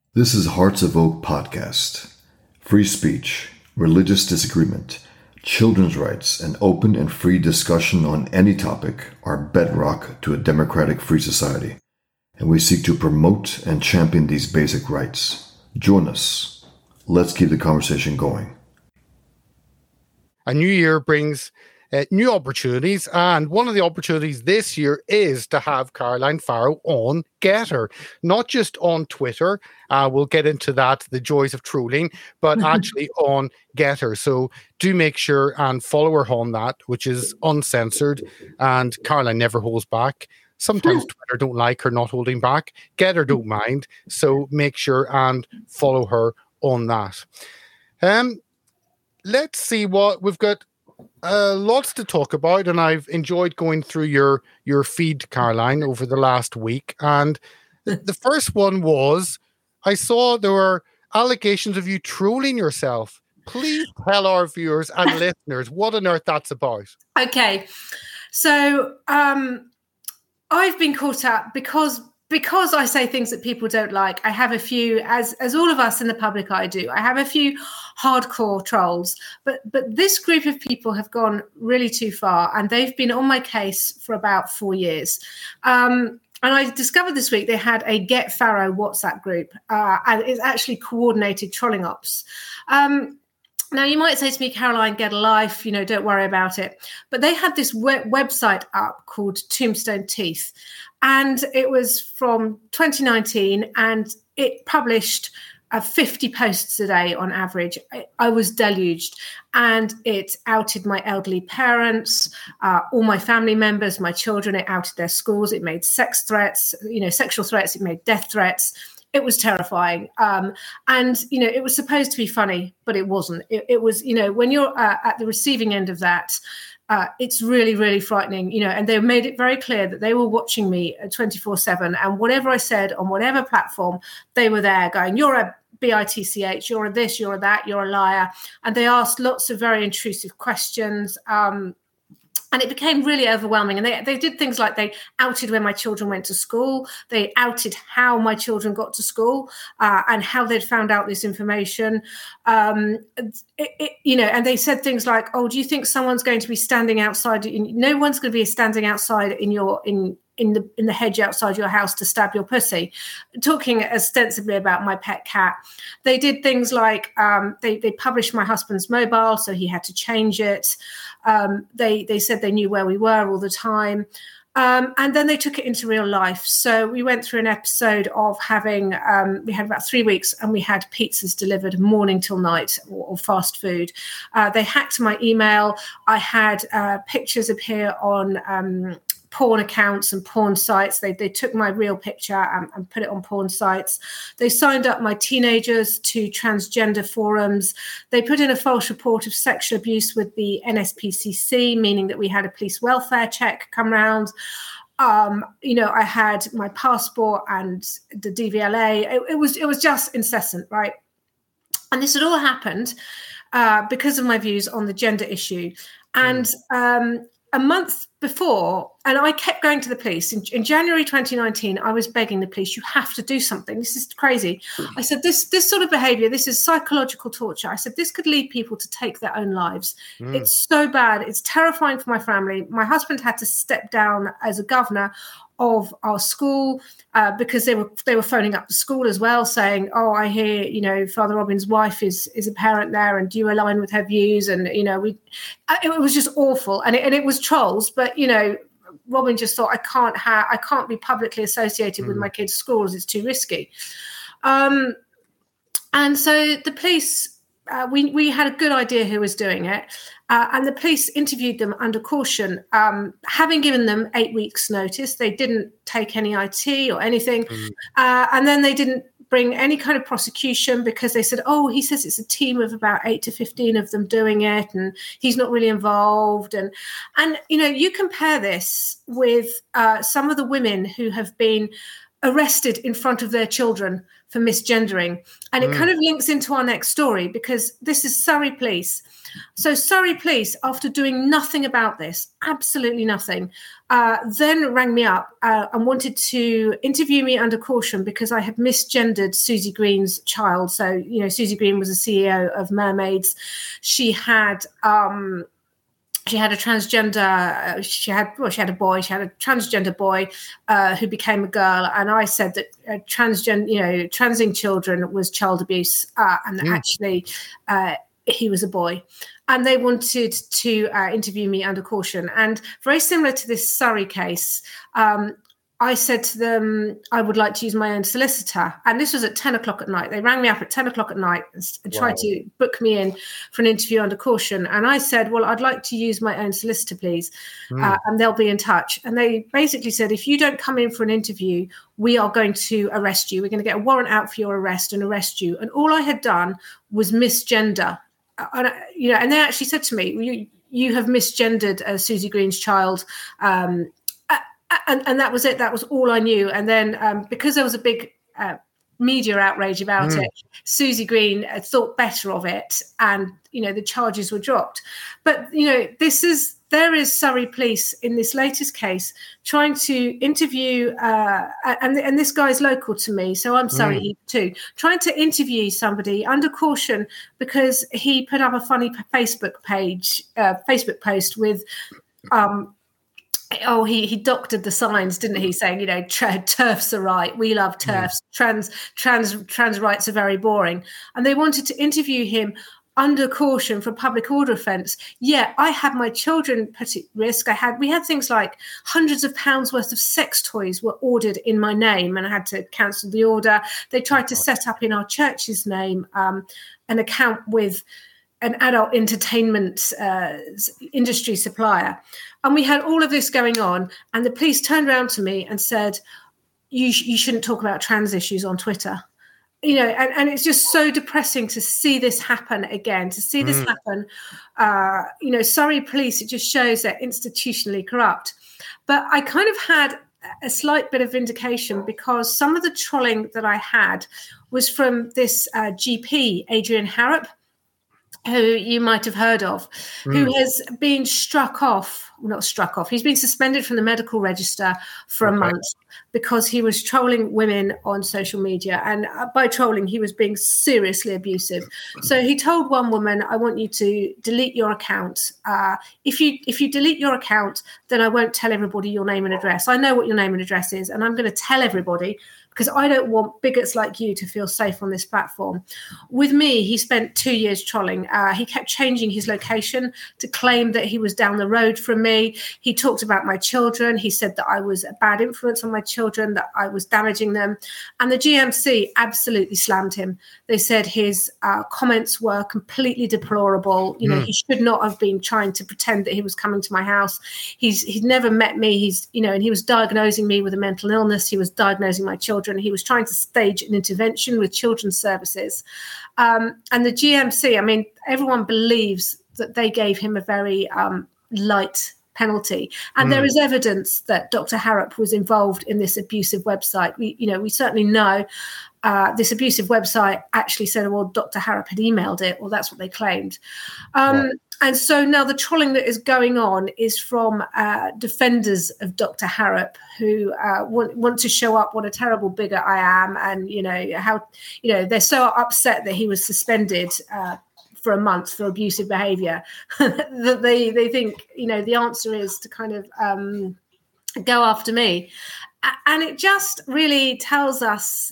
This is Hearts of Oak Podcast. Free speech, religious disagreement, children's rights, and open and free discussion on any topic are bedrock to a democratic free society, and we seek to promote and champion these basic rights. Join us. Let's keep the conversation going. A new year brings new opportunities, and one of the opportunities this year is to have Caroline Farrow on Gettr, not just on Twitter. We'll get into that, the joys of trolling, but actually on Gettr. So do make sure and follow her on that, which is uncensored, and Caroline never holds back. Sometimes Twitter don't like her not holding back. Gettr don't mind. So make sure and follow her on that. Let's see what we've got. Lots to talk about, and I've enjoyed going through your feed, Caroline, over the last week. And the first one was, I saw there were allegations of you trolling yourself. Please tell our viewers and listeners what on earth that's about. Okay, so I've been caught up because I say things that people don't like. I have a few, as all of us in the public eye do, I have a few hardcore trolls, but this group of people have gone really too far, and they've been on my case for about 4 years. And I discovered this week they had a Get Farrow WhatsApp group, and it's actually coordinated trolling ops. Now, you might say to me, Caroline, get a life, don't worry about it. But they had this website up called Tombstone Teeth. And it was from 2019, and it published 50 posts a day on average. I was deluged, and it outed my elderly parents, all my family members, my children. It outed their schools. It made sex threats, sexual threats. It made death threats. It was terrifying. And, it was supposed to be funny, but it wasn't. It was, when you're at the receiving end of that, it's really, really frightening, and they made it very clear that they were watching me 24/7. And whatever I said on whatever platform, they were there going, you're a bitch, you're a this, you're a that, you're a liar. And they asked lots of very intrusive questions. And it became really overwhelming. And they did things like they outed when my children went to school. They outed how my children got to school and how they'd found out this information. And they said things like, oh, do you think someone's going to be standing outside? No one's going to be standing outside in the hedge outside your house to stab your pussy, talking ostensibly about my pet cat. They did things like they published my husband's mobile, so he had to change it. They said they knew where we were all the time. And then they took it into real life. So we went through an episode of having, we had about 3 weeks, and we had pizzas delivered morning till night, or fast food. They hacked my email. I had pictures appear on porn accounts and porn sites. They took my real picture and put it on porn sites. They signed up my teenagers to transgender forums. They put in a false report of sexual abuse with the NSPCC, meaning that we had a police welfare check come round. I had my passport and the DVLA. It was just incessant, right? And this had all happened because of my views on the gender issue. And a month before, and I kept going to the police. In January 2019, I was begging the police, you have to do something. This is crazy. I said, this sort of behavior, this is psychological torture. I said, this could lead people to take their own lives. It's so bad. It's terrifying for my family. My husband had to step down as a governor of our school because they were phoning up the school as well, saying, oh, I hear, Father Robin's wife is a parent there, and do you align with her views? And, it was just awful. And it was trolls, but, Robin just thought, I can't be publicly associated with my kids' schools. It's too risky. And so the police, we had a good idea who was doing it. And the police interviewed them under caution, having given them 8 weeks' notice. They didn't take any IT or anything. And then they didn't bring any kind of prosecution because they said, oh, he says it's a team of about 8 to 15 of them doing it, and he's not really involved. And you compare this with some of the women who have been arrested in front of their children for misgendering. And it kind of links into our next story, because this is Surrey Police. So Surrey Police, after doing nothing about this, absolutely nothing, then rang me up and wanted to interview me under caution because I had misgendered Susie Green's child. So, you know, Susie Green was the CEO of Mermaids. She had a transgender, she had a transgender boy who became a girl. And I said that transing children was child abuse, and actually he was a boy. And they wanted to interview me under caution. And very similar to this Surrey case, I said to them, I would like to use my own solicitor. And this was at 10 o'clock at night. They rang me up at 10 o'clock at night and tried to book me in for an interview under caution. And I said, well, I'd like to use my own solicitor, please. And they'll be in touch. And they basically said, if you don't come in for an interview, we are going to arrest you. We're going to get a warrant out for your arrest and arrest you. And all I had done was misgender. And they actually said to me, you have misgendered Susie Green's child. And that was it. That was all I knew. And then because there was a big media outrage about it, Susie Green thought better of it, and the charges were dropped. But there is Surrey Police in this latest case trying to interview, and this guy's local to me, so I'm Surrey too, trying to interview somebody under caution because he put up a funny Facebook post with. He doctored the signs, didn't he? Saying, TERFs are right. We love TERFs. Trans rights are very boring. And they wanted to interview him under caution for public order offence. Yeah, I had my children put at risk. We had things like hundreds of pounds worth of sex toys were ordered in my name, and I had to cancel the order. They tried to set up in our church's name an account with an adult entertainment industry supplier. And we had all of this going on, and the police turned around to me and said, you shouldn't talk about trans issues on Twitter. And it's just so depressing to see this happen again, Surrey Police, it just shows they're institutionally corrupt. But I kind of had a slight bit of vindication because some of the trolling that I had was from this GP, Adrian Harrop, who you might have heard of, who has been he's been suspended from the medical register for a month because he was trolling women on social media. And by trolling, he was being seriously abusive. So he told one woman, I want you to delete your account. If you delete your account, then I won't tell everybody your name and address. I know what your name and address is, and I'm going to tell everybody because I don't want bigots like you to feel safe on this platform. With me, he spent 2 years trolling. He kept changing his location to claim that he was down the road from me. He talked about my children. He said that I was a bad influence on my children, that I was damaging them. And the GMC absolutely slammed him. They said his comments were completely deplorable. He should not have been trying to pretend that he was coming to my house. He'd never met me. And he was diagnosing me with a mental illness. He was diagnosing my children. He was trying to stage an intervention with children's services. And the GMC, everyone believes that they gave him a very light penalty. And there is evidence that Dr. Harrop was involved in this abusive website. We certainly know this abusive website actually said, well, Dr. Harrop had emailed it, or that's what they claimed. And so now the trolling that is going on is from defenders of Dr. Harrop who want to show up what a terrible bigot I am, and how they're so upset that he was suspended for a month for abusive behaviour that they think the answer is to kind of go after me. And it just really tells us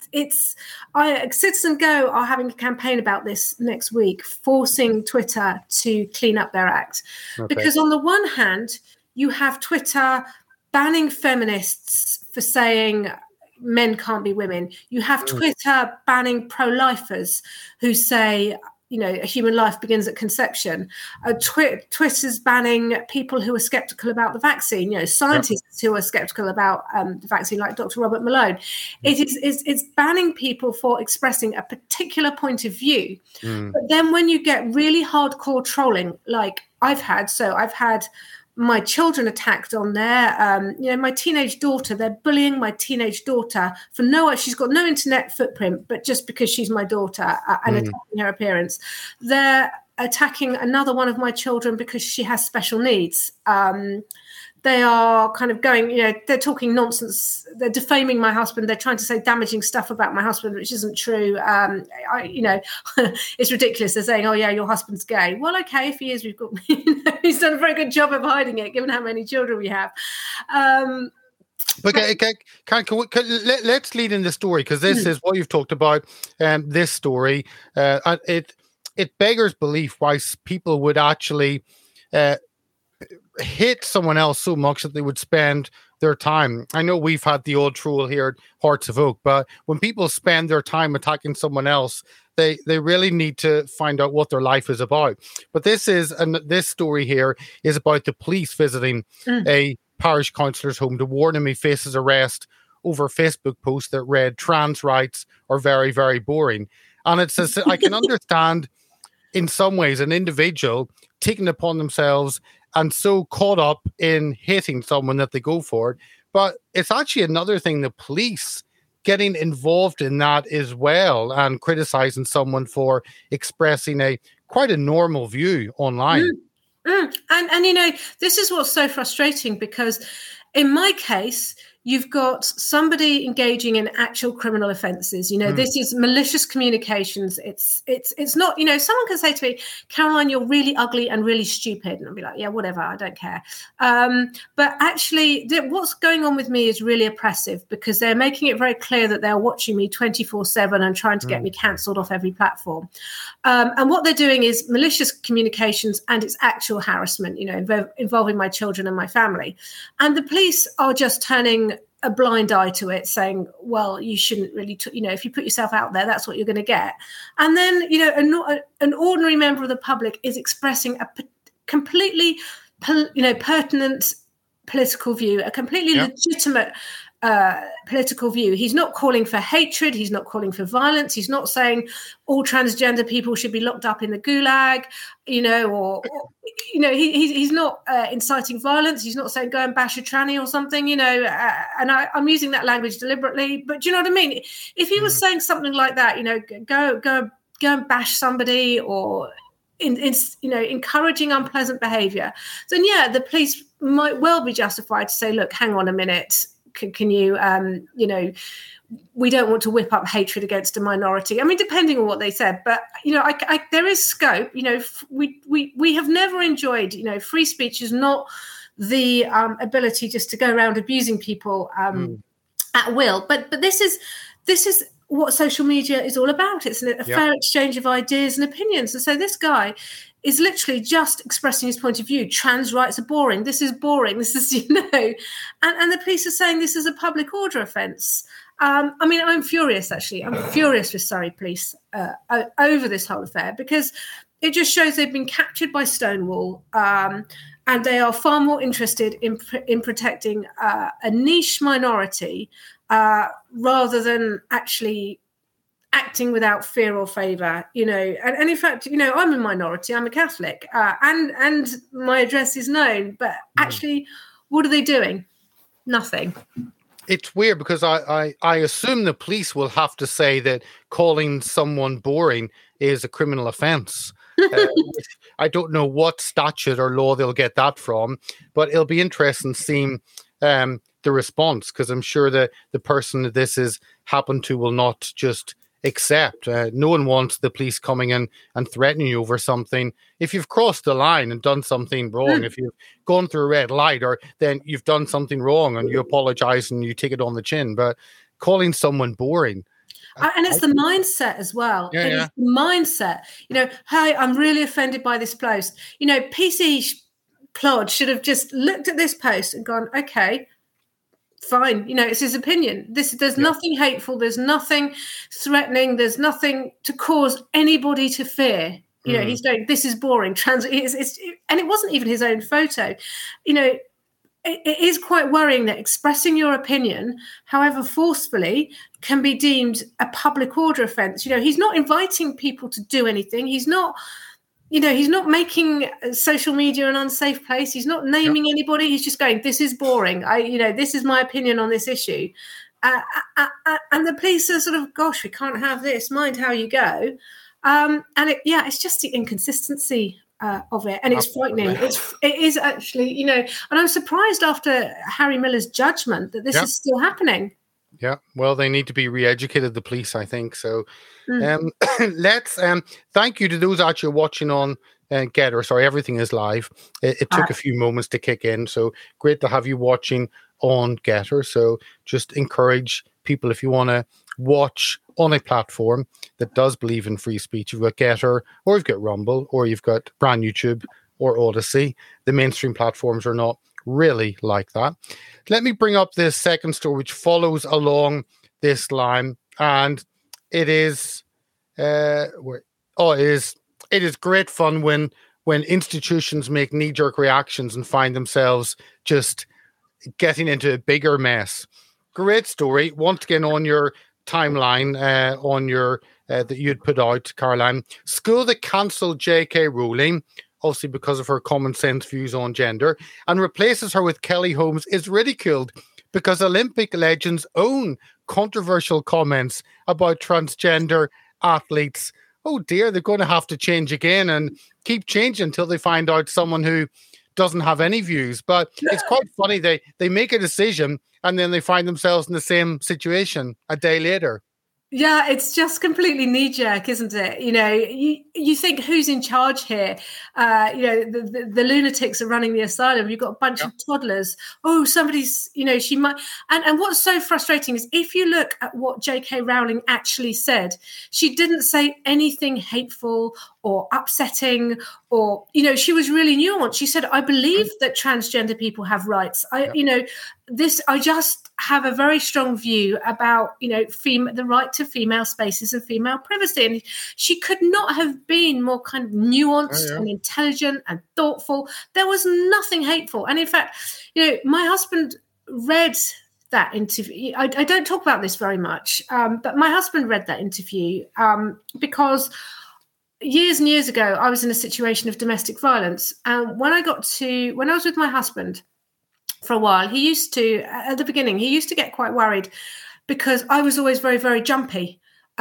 Citizen Go are having a campaign about this next week, forcing Twitter to clean up their act. Because on the one hand, you have Twitter banning feminists for saying men can't be women. You have Twitter banning pro-lifers who say, a human life begins at conception. Twitter's banning people who are skeptical about the vaccine, scientists who are skeptical about the vaccine, like Dr. Robert Malone. It's banning people for expressing a particular point of view. But then when you get really hardcore trolling, like I've had my children attacked on there. My teenage daughter, they're bullying my teenage daughter for she's got no internet footprint, but just because she's my daughter and attacking her appearance. They're attacking another one of my children because she has special needs. They are kind of going, they're talking nonsense. They're defaming my husband. They're trying to say damaging stuff about my husband, which isn't true. It's ridiculous. They're saying, oh, yeah, your husband's gay. Well, okay, if he is, we've got, he's done a very good job of hiding it, given how many children we have. But let's lead in the story, because this is what you've talked about. This story, it beggars belief why people would actually hate someone else so much that they would spend their time. I know we've had the old troll here at Hearts of Oak, but when people spend their time attacking someone else, they really need to find out what their life is about. But this story here is about the police visiting a parish councillor's home to warn him he faces arrest over a Facebook post that read, "Trans rights are very, very boring." And it says, I can understand in some ways an individual taking upon themselves and so caught up in hating someone that they go for it. But it's actually another thing, the police getting involved in that as well and criticizing someone for expressing quite a normal view online. And this is what's so frustrating, because in my case, you've got somebody engaging in actual criminal offences. This is malicious communications. It's not, someone can say to me, "Caroline, you're really ugly and really stupid." And I'll be like, yeah, whatever, I don't care. But actually, what's going on with me is really oppressive, because they're making it very clear that they're watching me 24/7 and trying to get me cancelled off every platform. And what they're doing is malicious communications, and it's actual harassment, involving my children and my family. And the police are just turning a blind eye to it, saying, well, you shouldn't really, if you put yourself out there, that's what you're going to get. And then, an ordinary member of the public is expressing a completely, pertinent political view, a completely legitimate political view. He's not calling for hatred. He's not calling for violence. He's not saying all transgender people should be locked up in the gulag, he's not inciting violence. He's not saying go and bash a tranny or something, and I'm using that language deliberately. But do you know what I mean? If he was saying something like that, go and bash somebody, or encouraging unpleasant behaviour, then the police might well be justified to say, look, hang on a minute. Can you, we don't want to whip up hatred against a minority. I mean, depending on what they said, but there is scope. We have never enjoyed. Free speech is not the ability just to go around abusing people at will. But this is what social media is all about. It's a fair exchange of ideas and opinions. And so this guy is literally just expressing his point of view. Trans rights are boring. This is boring. This is, and the police are saying this is a public order offence. I'm furious, actually. I'm furious with Surrey Police over this whole affair, because it just shows they've been captured by Stonewall, and they are far more interested in protecting a niche minority rather than actually acting without fear or favour, and in fact, I'm a minority, I'm a Catholic, and my address is known, but actually, what are they doing? Nothing. It's weird, because I assume the police will have to say that calling someone boring is a criminal offence. I don't know what statute or law they'll get that from, but it'll be interesting seeing the response, because I'm sure that the person that this has happened to will not just accept. No one wants the police coming in and threatening you over something. If you've crossed the line and done something wrong, if you've gone through a red light, or then you've done something wrong and you apologize and you take it on the chin, but calling someone boring. And it's the mindset as well. It's the mindset. Hey, I'm really offended by this post. PC Plod should have just looked at this post and gone, okay, fine, it's his opinion. There's nothing hateful, there's nothing threatening, there's nothing to cause anybody to fear. He's going, this is boring. And it wasn't even his own photo. It is quite worrying that expressing your opinion, however forcefully, can be deemed a public order offence. He's not inviting people to do anything. He's not he's not making social media an unsafe place. He's not naming anybody. He's just going, this is boring. This is my opinion on this issue. And the police are sort of, gosh, we can't have this. Mind how you go. It's just the inconsistency of it. And it's frightening. It is actually, and I'm surprised after Harry Miller's judgment that this is still happening. Yeah, well, they need to be re-educated, the police, I think. So let's thank you to those out you watching on Getter. Sorry, everything is live. It took a few moments to kick in. So great to have you watching on Getter. So just encourage people, if you want to watch on a platform that does believe in free speech, you've got Getter, or you've got Rumble, or you've got brand YouTube or Odyssey. The mainstream platforms are not really like that. Let me bring up this second story which follows along this line, and it is it is great fun when institutions make knee-jerk reactions and find themselves just getting into a bigger mess. Great story. Once again on your timeline on your that you'd put out, Caroline. School that cancelled J.K. Rowling, obviously because of her common sense views on gender, and replaces her with Kelly Holmes, is ridiculed because Olympic legends own controversial comments about transgender athletes. Oh dear, they're going to have to change again and keep changing until they find out someone who doesn't have any views. But it's quite funny. They make a decision and then they find themselves in the same situation a day later. Yeah, it's just completely knee-jerk, isn't it? You think, who's in charge here? The lunatics are running the asylum. You've got a bunch of toddlers. Oh, somebody's, she might. And what's so frustrating is if you look at what J.K. Rowling actually said, she didn't say anything hateful or upsetting, or, she was really nuanced. She said, I believe that transgender people have rights. I just have a very strong view about, the right to female spaces and female privacy. And she could not have been more kind of nuanced and intelligent and thoughtful. There was nothing hateful. And in fact, my husband read that interview. I don't talk about this very much, but my husband read that interview because years and years ago, I was in a situation of domestic violence. And when I was with my husband for a while, at the beginning, he used to get quite worried because I was always very, very jumpy.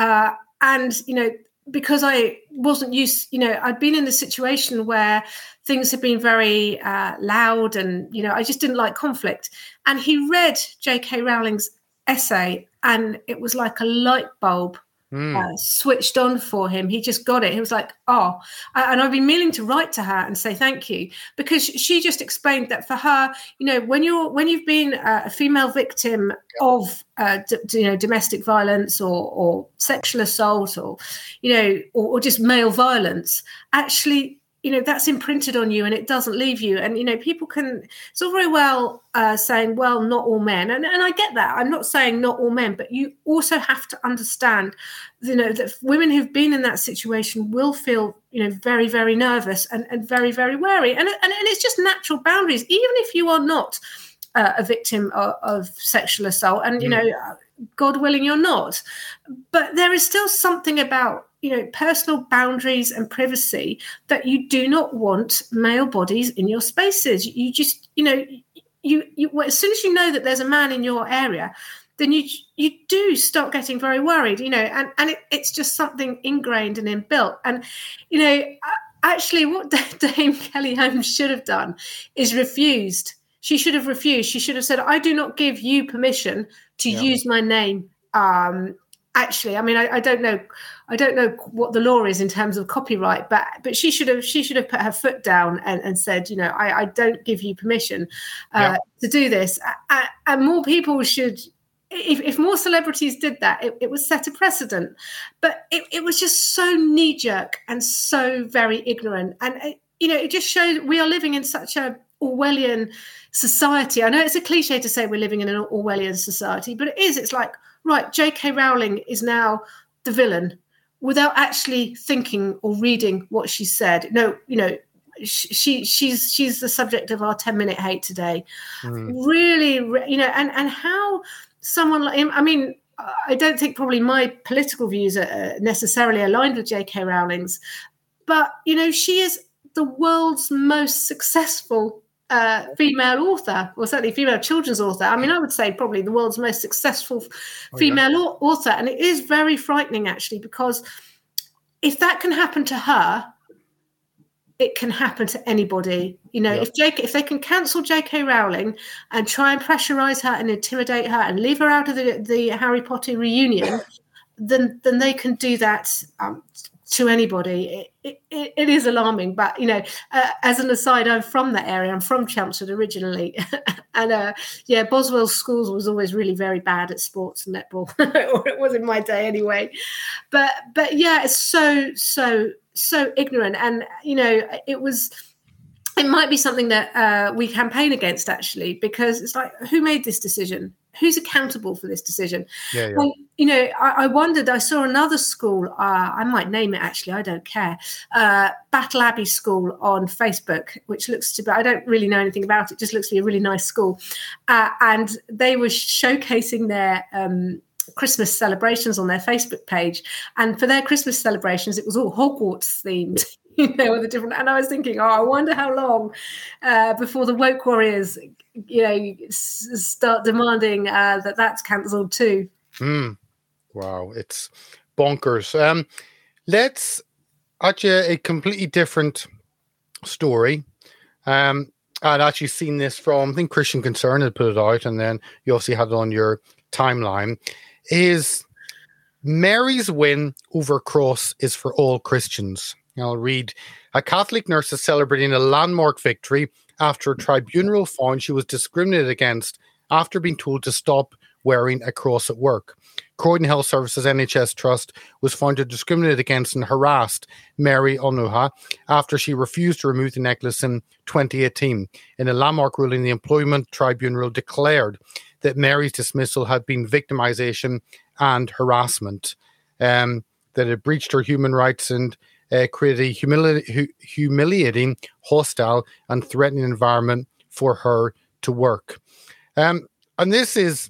Because I wasn't used, I'd been in a situation where things had been very loud and, I just didn't like conflict. And he read J.K. Rowling's essay and it was like a light bulb switched on for him. He just got it. He was like, oh, and I've been meaning to write to her and say thank you, because she just explained that for her, when you've been a female victim of domestic violence or sexual assault or just male violence, actually, that's imprinted on you and it doesn't leave you. And, people can, it's all very well saying, well, not all men. And I get that. I'm not saying not all men, but you also have to understand, that women who've been in that situation will feel, very, very nervous and very, very wary. And it's just natural boundaries, even if you are not a victim of sexual assault and, God willing, you're not. But there is still something about, personal boundaries and privacy that you do not want male bodies in your spaces. You just, as soon as you know that there's a man in your area, then you do start getting very worried, and it's just something ingrained and inbuilt. And, actually what Dame Kelly Holmes should have done is refused. She should have refused. She should have said, I do not give you permission to use my name. Actually, I mean, I don't know what the law is in terms of copyright, but she should have put her foot down and said, I don't give you permission to do this. And more people should, if more celebrities did that, it would set a precedent. But it was just so knee-jerk and so very ignorant. And, it just showed we are living in such a Orwellian society. I know it's a cliche to say we're living in an Orwellian society, but it is. It's like, right, J.K. Rowling is now the villain without actually thinking or reading what she said. No, she's the subject of our 10-minute hate today. Really, and how someone like him, I mean, I don't think probably my political views are necessarily aligned with J.K. Rowling's, But, she is the world's most successful female author, or certainly female children's author. I mean, I would say probably the world's most successful female author. And it is very frightening, actually, because if that can happen to her, it can happen to anybody. If they can cancel J.K. Rowling and try and pressurize her and intimidate her and leave her out of the Harry Potter reunion, then they can do that to anybody. It is alarming, but as an aside, I'm from that area. I'm from Chelmsford originally, and Boswell's schools was always really very bad at sports and netball, or it was in my day anyway. But it's so ignorant, and it might be something that we campaign against, actually, because it's like, who made this decision? Who's accountable for this decision? Well, I wondered, I saw another school, I might name it, actually, I don't care, Battle Abbey School on Facebook, which looks to be, I don't really know anything about it, just looks to be a really nice school. And they were showcasing their Christmas celebrations on their Facebook page. And for their Christmas celebrations, it was all Hogwarts themed. With the different, and I was thinking, I wonder how long before the woke warriors, start demanding that's cancelled too. Wow, it's bonkers. Let's actually a completely different story. I'd actually seen this from, I think Christian Concern had put it out, and then you also had it on your timeline. Is Mary's win over Cross is for all Christians. I'll read, a Catholic nurse is celebrating a landmark victory after a tribunal found she was discriminated against after being told to stop wearing a cross at work. Croydon Health Services NHS Trust was found to discriminate against and harassed Mary Onuha after she refused to remove the necklace in 2018. In a landmark ruling, the Employment Tribunal declared that Mary's dismissal had been victimization and harassment, that it breached her human rights and created a humiliating, hostile, and threatening environment for her to work. And this is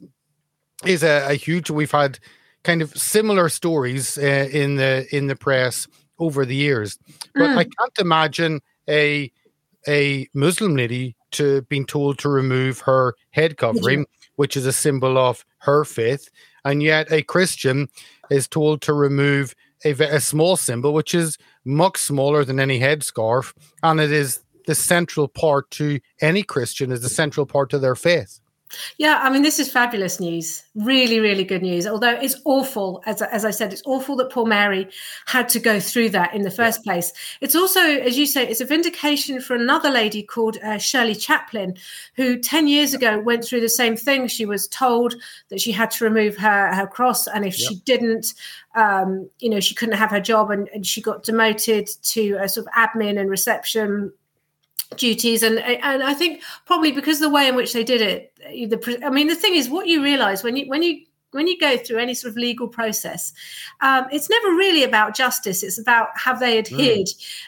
a huge. We've had kind of similar stories in the press over the years, but I can't imagine a Muslim lady being told to remove her head covering, which is a symbol of her faith, and yet a Christian is told to remove a small symbol, which is much smaller than any headscarf, and it is the central part to any Christian, is the central part to their faith. Yeah, I mean, this is fabulous news. Really, really good news. Although it's awful, as I said, it's awful that poor Mary had to go through that in the first place. It's also, as you say, it's a vindication for another lady called Shirley Chaplin, who 10 years ago went through the same thing. She was told that she had to remove her cross, and if she didn't, she couldn't have her job, and she got demoted to a sort of admin and reception duties, and I think probably because of the way in which they did it. The thing is, what you realise when you go through any sort of legal process, it's never really about justice. It's about have they adhered,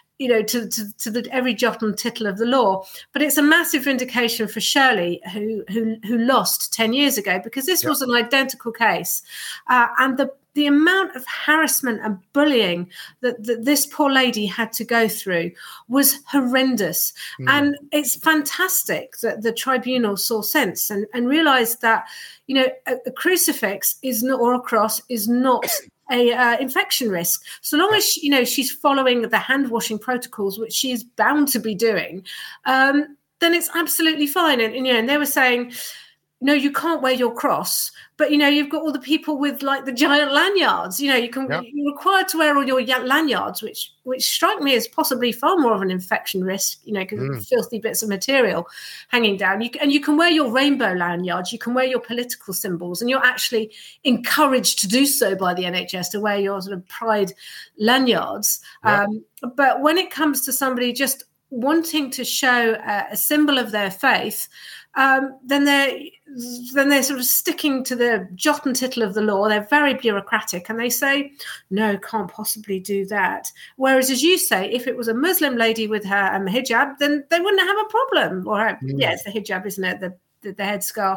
to every jot and tittle of the law. But it's a massive vindication for Shirley, who lost 10 years ago, because this was an identical case, and the amount of harassment and bullying that this poor lady had to go through was horrendous. And it's fantastic that the tribunal saw sense and realized that, a crucifix is not, or a cross is not a infection risk. So long as, she's following the hand washing protocols, which she is bound to be doing, then it's absolutely fine. And they were saying, no, you can't wear your cross, but you've got all the people with like the giant lanyards. You're required to wear all your lanyards, which strike me as possibly far more of an infection risk. Because filthy bits of material hanging down. You can wear your rainbow lanyards. You can wear your political symbols, and you're actually encouraged to do so by the NHS to wear your sort of pride lanyards. But when it comes to somebody just wanting to show a symbol of their faith, then they're sort of sticking to the jot and tittle of the law. They're very bureaucratic, and they say, no, can't possibly do that. Whereas, as you say, if it was a Muslim lady with her hijab, then they wouldn't have a problem. Or it's the hijab, isn't it? The headscarf.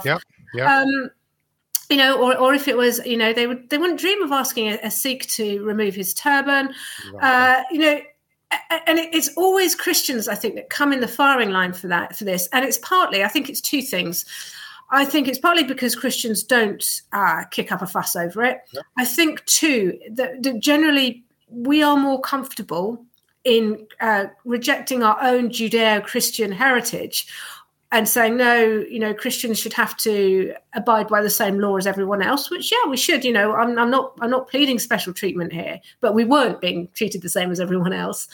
Or if it was, they wouldn't dream of asking a Sikh to remove his turban. and it's always Christians, I think, that come in the firing line for this. And it's partly, I think it's two things. I think it's partly because Christians don't kick up a fuss over it. Yeah. I think, too, that generally we are more comfortable in rejecting our own Judeo-Christian heritage and saying, no, Christians should have to abide by the same law as everyone else, which, yeah, we should. I'm not pleading special treatment here, but we weren't being treated the same as everyone else.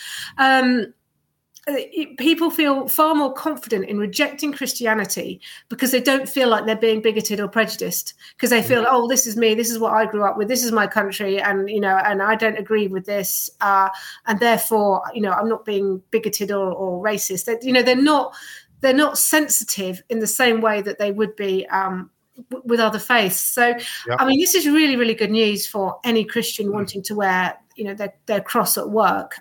People feel far more confident in rejecting Christianity because they don't feel like they're being bigoted or prejudiced, because they feel, oh, this is me, this is what I grew up with, this is my country, and and I don't agree with this, and therefore, I'm not being bigoted or racist. They're not sensitive in the same way that they would be with other faiths. So, yep. I mean, this is really, really good news for any Christian wanting to wear, their cross at work.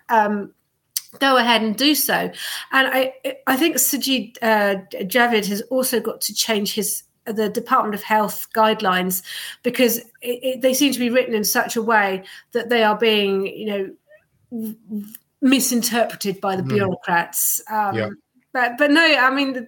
Go ahead and do so. And I think Sajid Javid has also got to change the Department of Health guidelines, because they seem to be written in such a way that they are being, misinterpreted by the bureaucrats. Yeah. But no, I mean,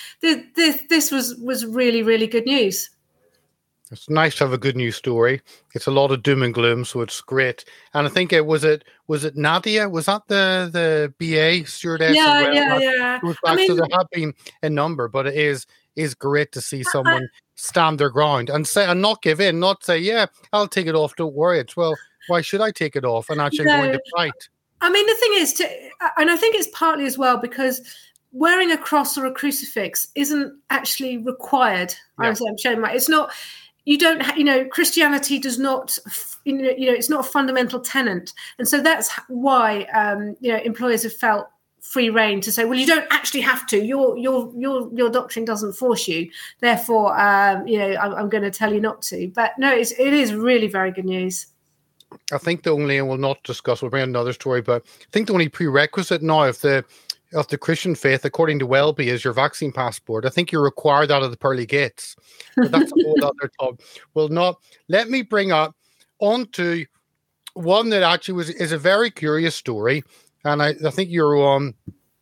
this was really, really good news. It's nice to have a good news story. It's a lot of doom and gloom, so it's great. And I think was it Nadia? Was that the BA stewardess? Yeah. So there have been a number, but it is great to see someone stand their ground and say, and not give in, not say, yeah, I'll take it off, don't worry. It's, well, why should I take it off? And actually going to fight. I mean, the thing is, and I think it's partly as well because wearing a cross or a crucifix isn't actually required. Yeah. I'm showing it's not. You don't, Christianity does not, it's not a fundamental tenet, and so that's why employers have felt free rein to say, well, you don't actually have to. Your doctrine doesn't force you. Therefore, I'm going to tell you not to. But no, it is really very good news. I think we'll bring another story, but I think the only prerequisite now of the Christian faith, according to Welby, is your vaccine passport. I think you're required out of the pearly gates. But that's a whole other talk. Well, not. Let me bring up onto one that actually is a very curious story. And I think you're on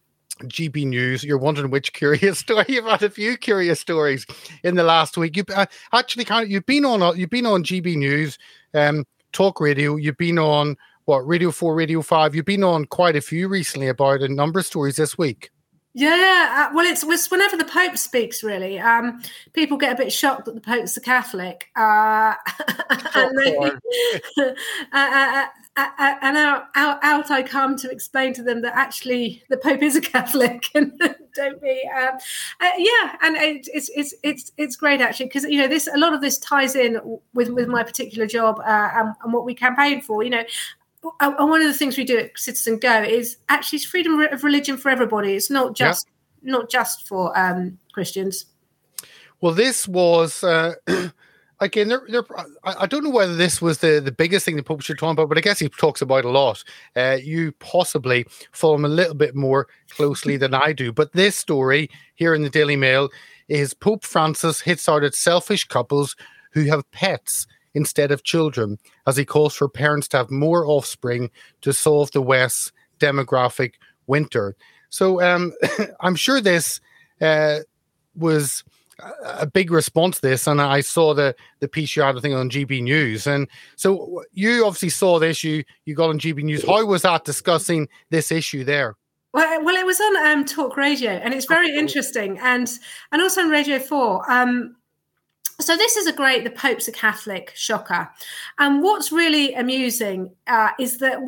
GB News. You're wondering which curious story. You've had a few curious stories in the last week. You've been on GB News, Talk Radio. You've been on Radio 4, Radio 5. You've been on quite a few recently about a number of stories this week. Yeah, well, it's whenever the Pope speaks, really. People get a bit shocked that the Pope's a Catholic. And out I come to explain to them that actually the Pope is a Catholic, and don't be. And it's great actually, because this, a lot of this ties in with my particular job and what we campaign for. And one of the things we do at Citizen Go is actually it's freedom of religion for everybody. It's not just for Christians. Well, this was again. I don't know whether this was the biggest thing the Pope should talk about, but I guess he talks about a lot. You possibly follow him a little bit more closely than I do. But this story here in the Daily Mail is Pope Francis hits out at selfish couples who have pets instead of children, as he calls for parents to have more offspring to solve the West's demographic winter. So I'm sure this was a big response to this, and I saw the piece you had, I think, on GB News. And so you obviously saw this, you got on GB News. How was that discussing this issue there? Well, it was on Talk Radio, and it's very interesting, and also on Radio 4. So this is the Pope's a Catholic, shocker. And what's really amusing is that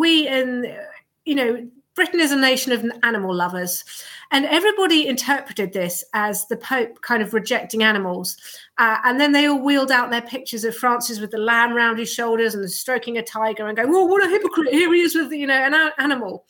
Britain is a nation of animal lovers, and everybody interpreted this as the Pope kind of rejecting animals. And then they all wheeled out their pictures of Francis with the lamb round his shoulders and stroking a tiger and going, "Oh, what a hypocrite! Here he is with an animal."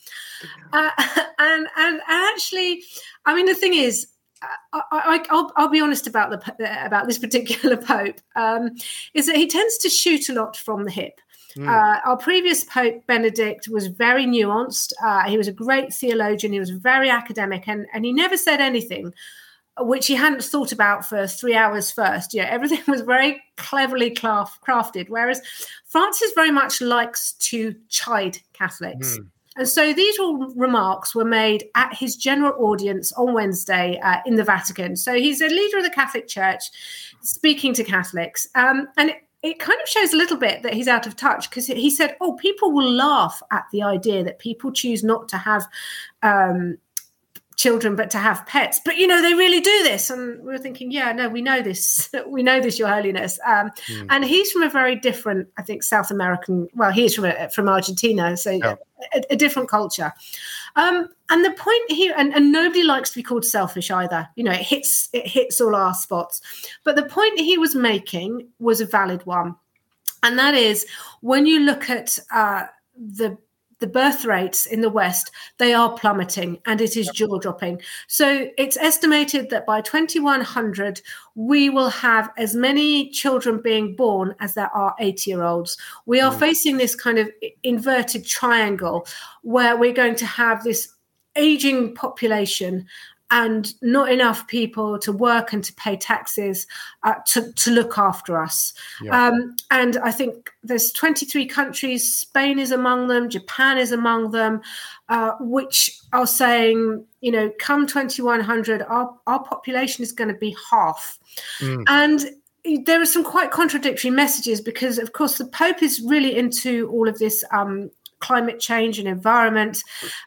And actually, I mean, the thing is, I'll be honest about this particular Pope, is that he tends to shoot a lot from the hip. Our previous Pope, Benedict, was very nuanced. He was a great theologian. He was very academic, and he never said anything which he hadn't thought about for 3 hours first. Everything was very cleverly crafted, whereas Francis very much likes to chide Catholics. And so these all remarks were made at his general audience on Wednesday in the Vatican. So he's a leader of the Catholic Church speaking to Catholics. And it kind of shows a little bit that he's out of touch, because he said, people will laugh at the idea that people choose not to have children but to have pets, but they really do this. And we were thinking, we know this Your Holiness. And he's from a very different, I think, South American, he's from Argentina, so a different culture. And the point here, and nobody likes to be called selfish either, it hits all our spots, but the point he was making was a valid one, and that is, when you look at the birth rates in the West, they are plummeting, and it is jaw-dropping. So it's estimated that by 2100, we will have as many children being born as there are 80-year-olds. We are facing this kind of inverted triangle where we're going to have this aging population and not enough people to work and to pay taxes to look after us. Yeah. And I think there's 23 countries, Spain is among them, Japan is among them, which are saying, come 2100, our population is going to be half. And there are some quite contradictory messages, because, of course, the Pope is really into all of this climate change and environment,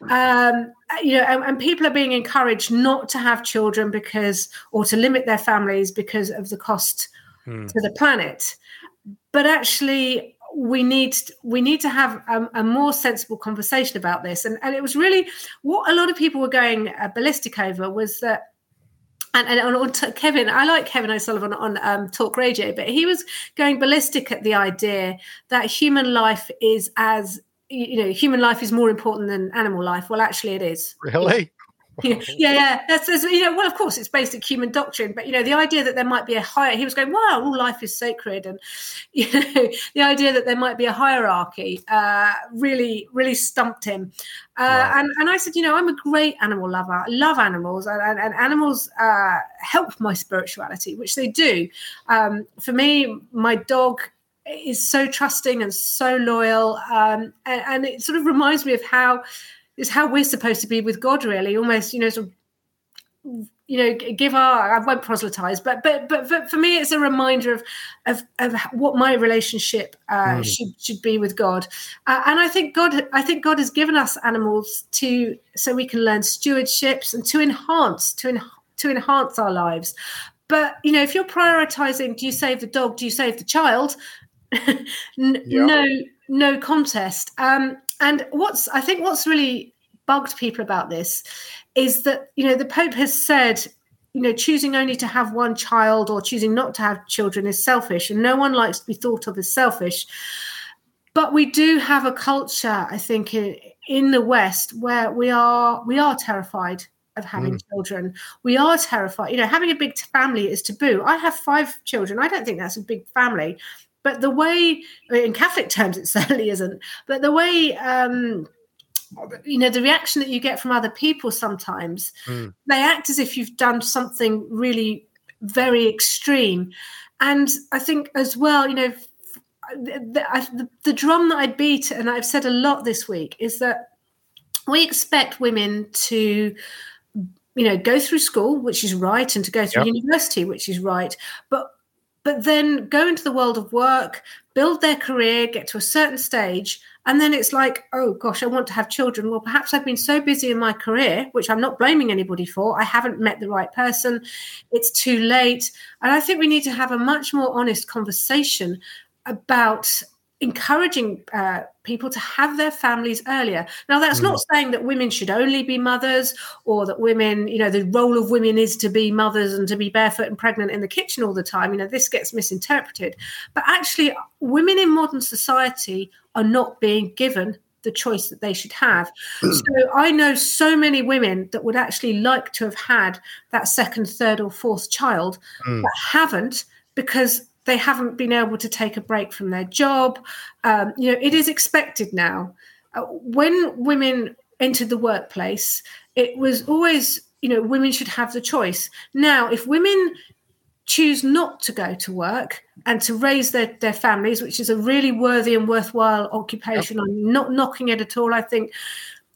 and people are being encouraged not to have children or to limit their families because of the cost to the planet. But actually, we need to have a more sensible conversation about this. And it was really what a lot of people were going ballistic over was that. And on Kevin, I like Kevin O'Sullivan on Talk Radio, but he was going ballistic at the idea that human life is human life is more important than animal life. Well, actually, it is. Really? Yeah. That's well, of course, it's basic human doctrine, but the idea that there might be a higher. He was going, wow, all life is sacred, and the idea that there might be a hierarchy really, really stumped him. Wow. And I said, I'm a great animal lover. I love animals, and animals help my spirituality, which they do. For me, my dog is so trusting and so loyal, and it sort of reminds me of how we're supposed to be with God, really, almost give our, I won't proselytize, but for me it's a reminder of what my relationship should be with God, and I think God has given us animals so we can learn stewardships and to enhance our lives. But if you're prioritizing, do you save the dog, do you save the child? No contest. And what's really bugged people about this is that the Pope has said choosing only to have one child or choosing not to have children is selfish, and no one likes to be thought of as selfish. But we do have a culture, I think, in the West where we are terrified of having children. We are terrified. Having a big family is taboo. I have 5 children. I don't think that's a big family. But the way, in Catholic terms, it certainly isn't. But the way, the reaction that you get from other people sometimes, they act as if you've done something really very extreme. And I think as well, the drum that I beat, and I've said a lot this week, is that we expect women to go through school, which is right, and to go through university, which is right. But then go into the world of work, build their career, get to a certain stage, and then it's like, oh gosh, I want to have children. Well, perhaps I've been so busy in my career, which I'm not blaming anybody for. I haven't met the right person. It's too late. And I think we need to have a much more honest conversation about encouraging people to have their families earlier. Now, that's not saying that women should only be mothers, or that women, the role of women is to be mothers and to be barefoot and pregnant in the kitchen all the time. This gets misinterpreted. But actually, women in modern society are not being given the choice that they should have. So I know so many women that would actually like to have had that second, third, or fourth child, but haven't, because they haven't been able to take a break from their job. It is expected now. When women entered the workplace, it was always, women should have the choice. Now, if women choose not to go to work and to raise their families, which is a really worthy and worthwhile occupation, I'm not knocking it at all. I think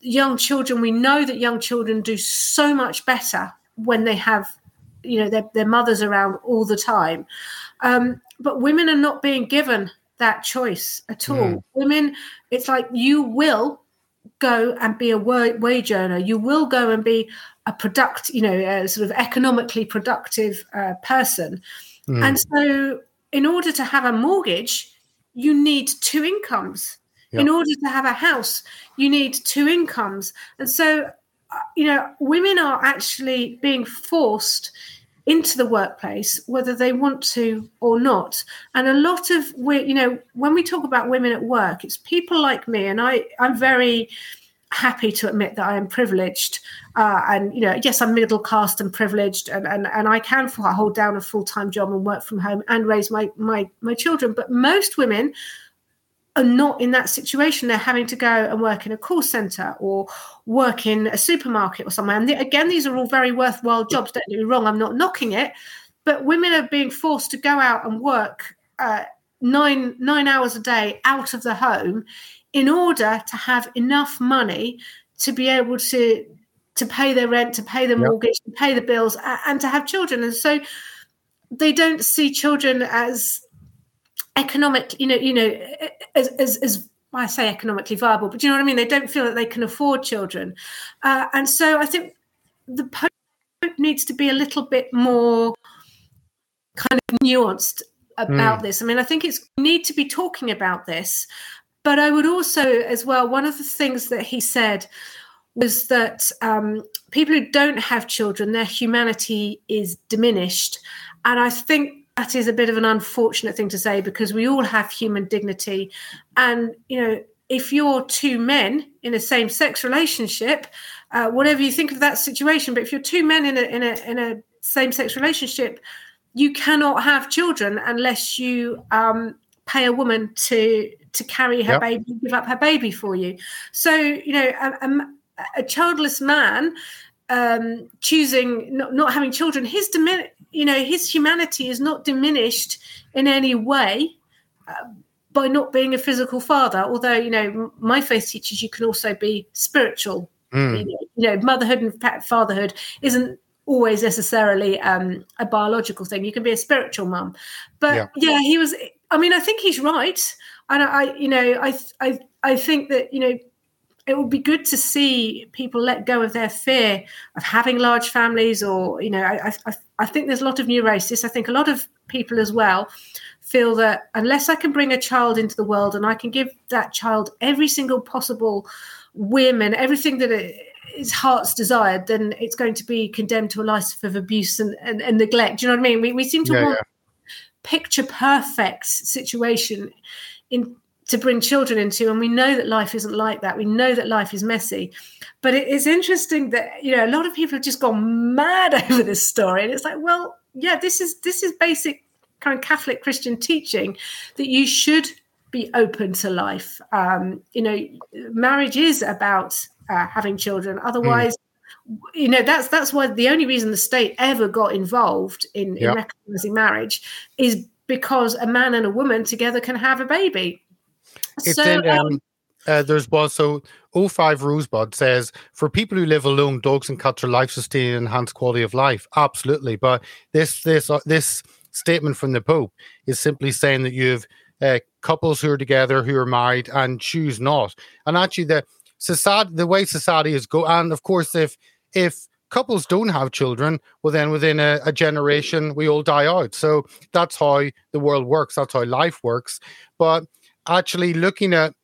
young children, we know that young children do so much better when they have, their mothers around all the time. But women are not being given that choice at all. Women, it's like, you will go and be a wage earner. You will go and be a a sort of economically productive person. And so in order to have a mortgage, you need two incomes. Yep. In order to have a house, you need two incomes. And so, women are actually being forced into the workplace, whether they want to or not. And a lot of, when we talk about women at work, it's people like me, and I'm very happy to admit that I am privileged. And, yes, I'm middle caste and privileged, and I can hold down a full-time job and work from home and raise my children. But most women are not in that situation. They're having to go and work in a call center or work in a supermarket or somewhere. And again, these are all very worthwhile jobs. Don't get me wrong, I'm not knocking it. But women are being forced to go out and work 9 hours a day out of the home in order to have enough money to be able to pay their rent, to pay the mortgage, to pay the bills, and to have children. And so they don't see children as economic, as I say economically viable, but you know what I mean? They don't feel that they can afford children. And so I think the Pope needs to be a little bit more kind of nuanced about this. I mean, I think we need to be talking about this, but I would also, as well, one of the things that he said was that people who don't have children, their humanity is diminished. And I think that is a bit of an unfortunate thing to say, because we all have human dignity. And, if you're two men in a same-sex relationship, whatever you think of that situation, but if you're two men in a same-sex relationship, you cannot have children unless you pay a woman to carry her baby, give up her baby for you. So, a childless man choosing not having children, his humanity is not diminished in any way by not being a physical father. Although, my faith teaches you can also be spiritual. Motherhood and fatherhood isn't always necessarily a biological thing. You can be a spiritual mum. But he was. I mean, I think he's right, and I think that it would be good to see people let go of their fear of having large families, or, I think there's a lot of new racists. I think a lot of people as well feel that unless I can bring a child into the world and I can give that child every single possible whim and everything that its heart's desired, then it's going to be condemned to a life of abuse and neglect. Do you know what I mean? We seem to want picture perfect situation to bring children into, and we know that life isn't like that. We know that life is messy, but it's interesting that a lot of people have just gone mad over this story, and it's like, well, this is basic kind of Catholic Christian teaching that you should be open to life. Marriage is about having children. Otherwise, that's why the only reason the state ever got involved in recognizing marriage is because a man and a woman together can have a baby. There's one. So 05 Rosebud says, for people who live alone, dogs and cats are life-sustaining and enhance quality of life. Absolutely. But this statement from the Pope is simply saying that you have couples who are together, who are married, and choose not. And actually, the way society is go, and of course, if couples don't have children, well, then within a generation, we all die out. So that's how the world works. That's how life works. But actually looking at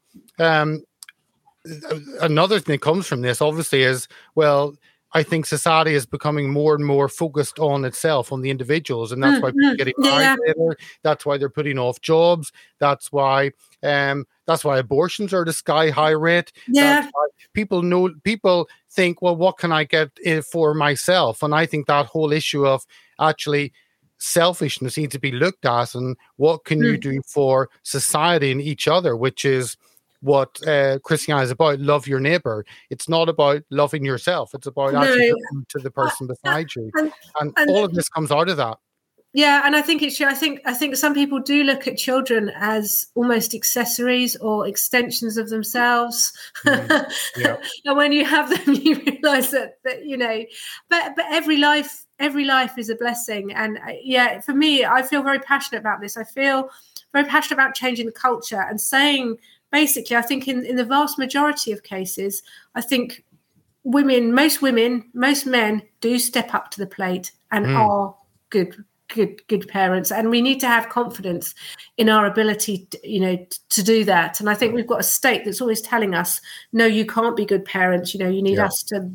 another thing that comes from this, obviously, is, well, I think society is becoming more and more focused on itself, on the individuals, and that's why people are getting married later. That's why they're putting off jobs. That's why abortions are at a sky high rate. That's why people think, well, what can I get for myself? And I think that whole issue of actually selfishness needs to be looked at, and what can you do for society and each other, which is what Christianity is about. Love your neighbor. It's not about loving yourself. It's about actually loving to the person beside you. And all of this comes out of that. Yeah, and I think it's true. I think some people do look at children as almost accessories or extensions of themselves. Yeah. And when you have them, you realise that but every life is a blessing. And for me, I feel very passionate about this. I feel very passionate about changing the culture and saying, basically, I think in the vast majority of cases, I think most men do step up to the plate and are good parents, and we need to have confidence in our ability to do that. And I think we've got a state that's always telling us, no, you can't be good parents, you need us to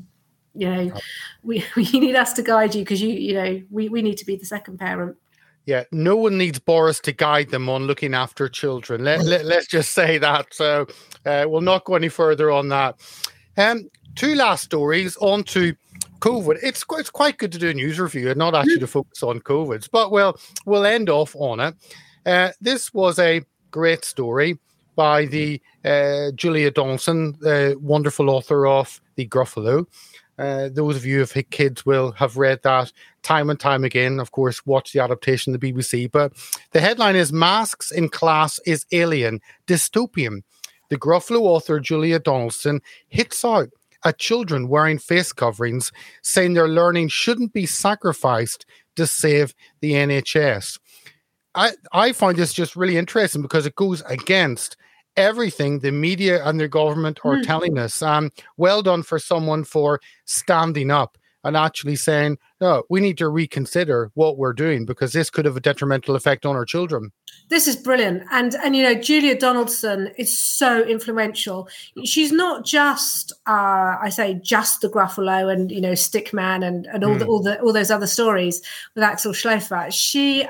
we need us to guide you, because we need to be the second parent. Yeah, no one needs Boris to guide them on looking after children. Let's just say that. So we'll not go any further on that. Two last stories on to COVID. It's quite good to do a news review and not actually to focus on COVID, but we'll end off on it. This was a great story by the Julia Donaldson, wonderful author of The Gruffalo. Those of you who have kids will have read that time and time again. Of course, watch the adaptation of the BBC. But the headline is "Masks in Class is Alien Dystopian." The Gruffalo author Julia Donaldson hits out at children wearing face coverings, saying their learning shouldn't be sacrificed to save the NHS. I find this just really interesting because it goes against everything the media and the government are telling us. Well done for someone for standing up and actually saying, no, we need to reconsider what we're doing because this could have a detrimental effect on our children. This is brilliant. And Julia Donaldson is so influential. She's not just, just the Gruffalo and, Stickman and all those other stories with Axel Schläfer. She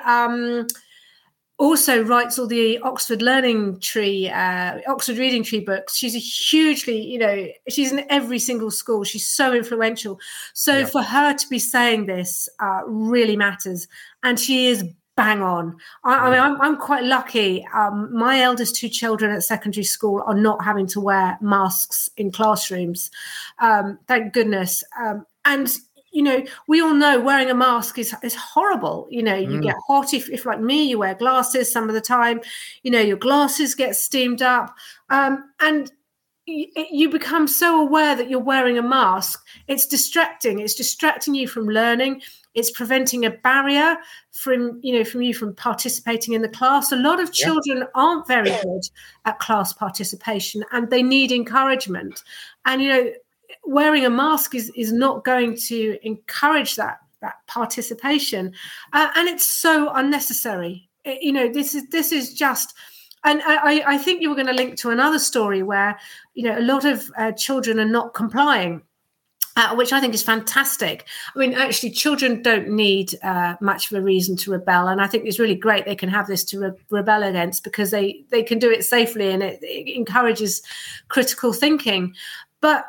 also writes all the Oxford Reading Tree books. She's a hugely, she's in every single school. She's so influential. So for her to be saying this really matters. And she is bang on. I mean, I'm quite lucky. My eldest two children at secondary school are not having to wear masks in classrooms. Thank goodness. And we all know wearing a mask is horrible. You get hot if like me, you wear glasses some of the time. Your glasses get steamed up, and you become so aware that you're wearing a mask. It's distracting. It's distracting you from learning. It's preventing a barrier from you from participating in the class. A lot of children aren't very good at class participation, and they need encouragement. And wearing a mask is not going to encourage that participation, and it's so unnecessary. This is just, and I think you were going to link to another story where a lot of children are not complying, which I think is fantastic. I mean, actually, children don't need much of a reason to rebel, and I think it's really great they can have this to rebel against, because they can do it safely, and it encourages critical thinking. But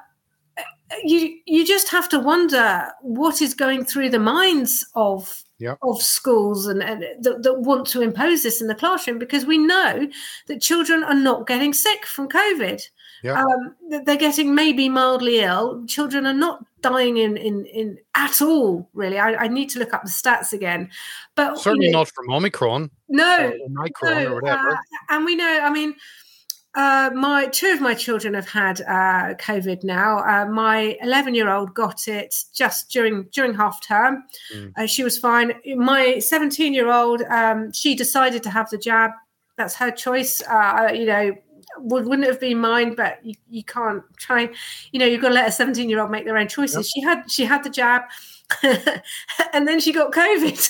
you just have to wonder what is going through the minds of schools and that want to impose this in the classroom, because we know that children are not getting sick from COVID. They're getting maybe mildly ill. Children are not dying in at all, really. I need to look up the stats again, but certainly not from Omicron. No, or whatever. And we know. I mean, two of my children have had COVID now. My 11-year-old got it just during half term. She was fine. My 17-year-old, she decided to have the jab. That's her choice. Wouldn't have been mine, but you can't try. You've got to let a 17-year-old make their own choices. Yep. She had the jab, and then she got COVID.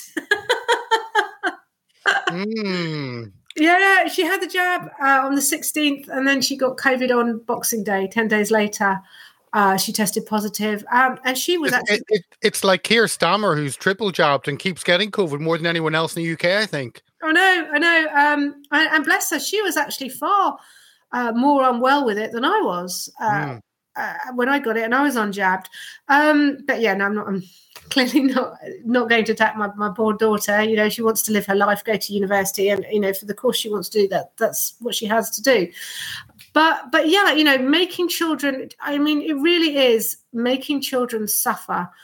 Yeah, she had the jab on the 16th, and then she got COVID on Boxing Day. 10 days later, she tested positive, and she was actually... It's like Keir Starmer, who's triple jabbed and keeps getting COVID more than anyone else in the UK, I think. I know. And bless her, she was actually far more unwell with it than I was when I got it, and I was unjabbed. But yeah, no, I'm clearly not going to attack my poor daughter. She wants to live her life, go to university, and for the course she wants to do that, that's what she has to do. But yeah, making children, I mean, it really is making children suffer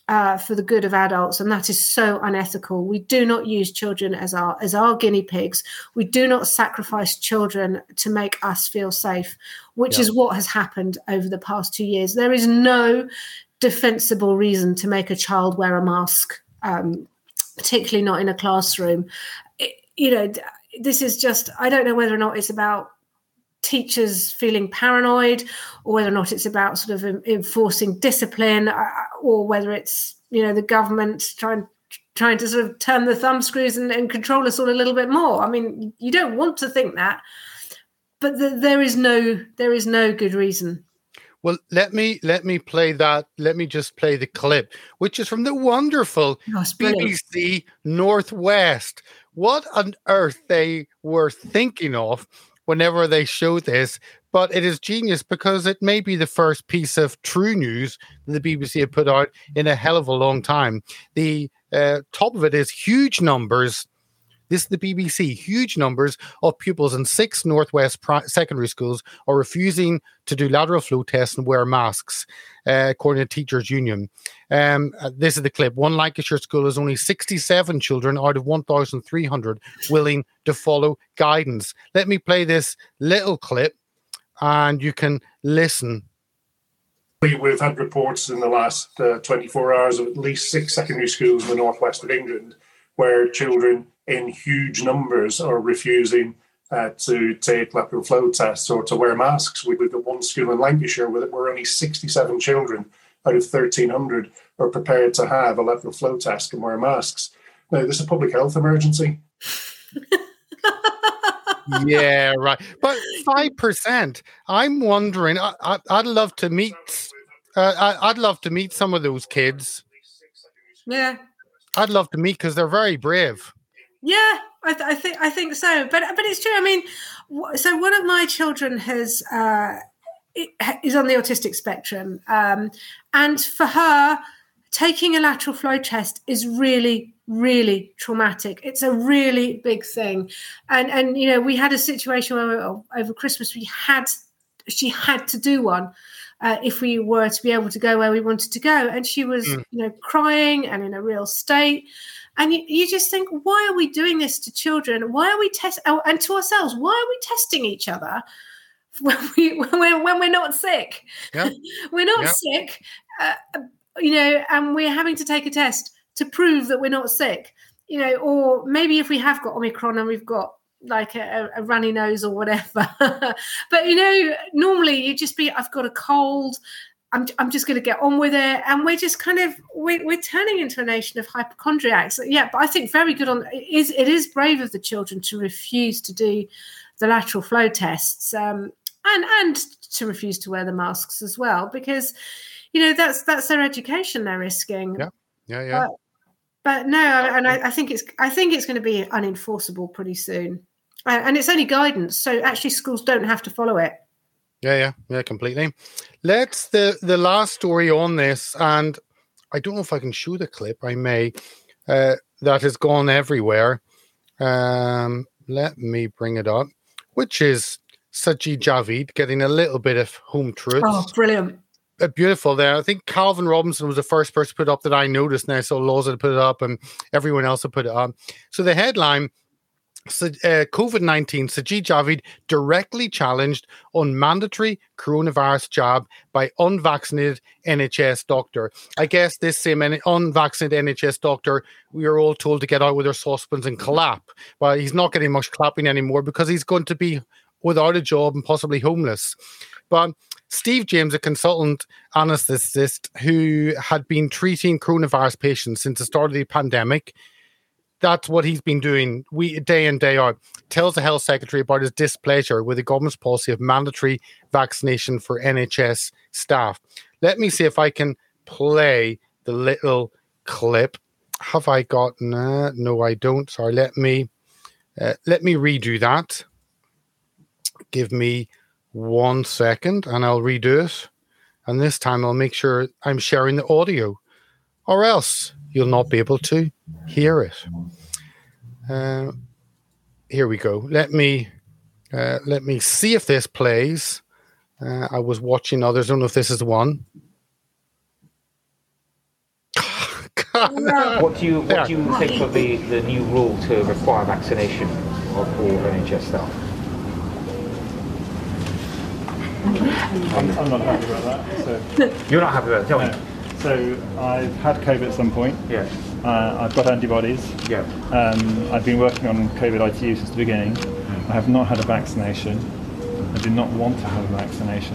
for the good of adults, and that is so unethical. We do not use children as our guinea pigs. We do not sacrifice children to make us feel safe, which is what has happened over the past 2 years. There is no defensible reason to make a child wear a mask, particularly not in a classroom. This is just, I don't know whether or not it's about teachers feeling paranoid, or whether or not it's about sort of enforcing discipline, or whether it's, the government trying to sort of turn the thumbscrews and control us all a little bit more. I mean, you don't want to think that, but there is no good reason. Well, let me play that. Let me just play the clip, which is from the wonderful BBC Northwest. What on earth they were thinking of whenever they show this, but it is genius because it may be the first piece of true news that the BBC have put out in a hell of a long time. The top of it is huge numbers. This is the BBC. Huge numbers of pupils in 6 Northwest secondary schools are refusing to do lateral flow tests and wear masks, according to Teachers Union. This is the clip. One Lancashire school has only 67 children out of 1,300 willing to follow guidance. Let me play this little clip and you can listen. We've had reports in the last 24 hours of at least 6 secondary schools in the northwest of England where children in huge numbers are refusing to take lateral flow tests or to wear masks. We've got one school in Lancashire where only 67 children out of 1,300 are prepared to have a lateral flow test and wear masks. Now, this is a public health emergency. Yeah, right. But 5%. I'm wondering. I'd love to meet. I'd love to meet some of those kids. Yeah, I'd love to meet because they're very brave. Yeah, I think so. But it's true. I mean, so one of my children is on the autistic spectrum, and for her, taking a lateral flow test is really, really traumatic. It's a really big thing, and we had a situation where over Christmas she had to do one. If we were to be able to go where we wanted to go, and she was crying and in a real state. And you just think, why are we doing this to children? Why are we and to ourselves? Why are we testing each other when we're not sick? Yeah. We're not sick, and we're having to take a test to prove that we're not sick. Or maybe if we have got Omicron and we've got like a runny nose or whatever. But normally you just be, I've got a cold. I'm just going to get on with it, and we're just kind of we're turning into a nation of hypochondriacs. Yeah, but I think very good it is brave of the children to refuse to do the lateral flow tests, and to refuse to wear the masks as well, because that's their education they're risking. Yeah. But no, and I think it's going to be unenforceable pretty soon, and it's only guidance, so actually schools don't have to follow it. Yeah, completely. Let's the last story on this, and I don't know if I can show the clip. I may. That has gone everywhere. Let me bring it up, which is Sajid Javid getting a little bit of home truth. Oh, brilliant. Beautiful there. I think Calvin Robinson was the first person to put it up that I noticed. Now, so Laws had put it up and everyone else had put it up. So the headline, COVID-19, Sajid Javid directly challenged on mandatory coronavirus jab by unvaccinated NHS doctor. I guess this same unvaccinated NHS doctor, we are all told to get out with their saucepans and clap. Well, he's not getting much clapping anymore because he's going to be without a job and possibly homeless. But Steve James, a consultant anaesthetist who had been treating coronavirus patients since the start of the pandemic, that's what he's been doing day in, day out, tells the health secretary about his displeasure with the government's policy of mandatory vaccination for NHS staff. Let me see if I can play the little clip. Have I got... No, I don't. Sorry, let me redo that. Give me 1 second and I'll redo it. And this time I'll make sure I'm sharing the audio, or else you'll not be able to hear it. Here we go. Let me see if this plays. I was watching others. I don't know if this is the one. What do you think of the new rule to require vaccination of all NHS staff? I'm not happy about that. So. You're not happy about it? Tell me. So I've had COVID at some point. Yeah. I've got antibodies. Yeah. I've been working on COVID ITU since the beginning. I have not had a vaccination. I do not want to have a vaccination.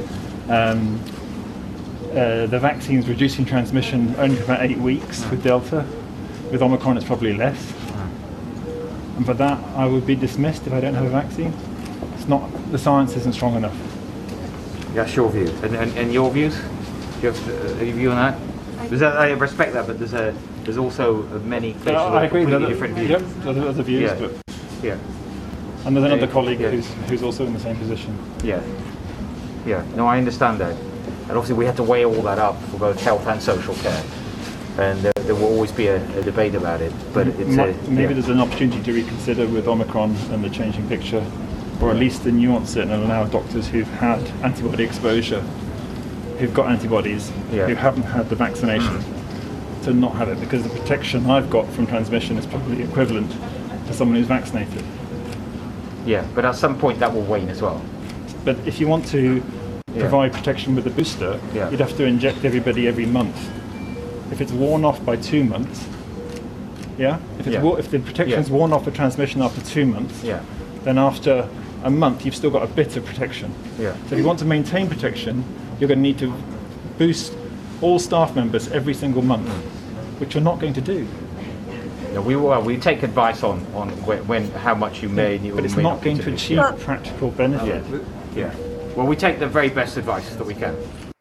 The vaccine's reducing transmission only for about 8 weeks with Delta. With Omicron it's probably less. And for that I would be dismissed if I don't have a vaccine. It's not, the science isn't strong enough. That's your view. And your views? Do you have a view on that? I respect that, but there's also many places I agree with different views. Yep, other views, Yeah. but Yeah. and there's another colleague Yeah. who's also in the same position. Yeah. Yeah. No, I understand that. And obviously we have to weigh all that up for both health and social care. And there will always be a debate about it. But maybe there's an opportunity to reconsider with Omicron and the changing picture, or at least to nuance it and allow doctors who've had antibody exposure, who've got antibodies, who haven't had the vaccination, to not have it, because the protection I've got from transmission is probably equivalent to someone who's vaccinated. Yeah, but at some point that will wane as well. But if you want to provide protection with the booster, you'd have to inject everybody every month. If it's worn off by 2 months, if the protection's worn off for transmission after 2 months, then after a month you've still got a bit of protection. Yeah. So if you want to maintain protection, you're going to need to boost all staff members every single month, which you're not going to do. Yeah, we take advice on how much you may. But it's not going to achieve practical benefit. Yeah. Well, we take the very best advice that we can.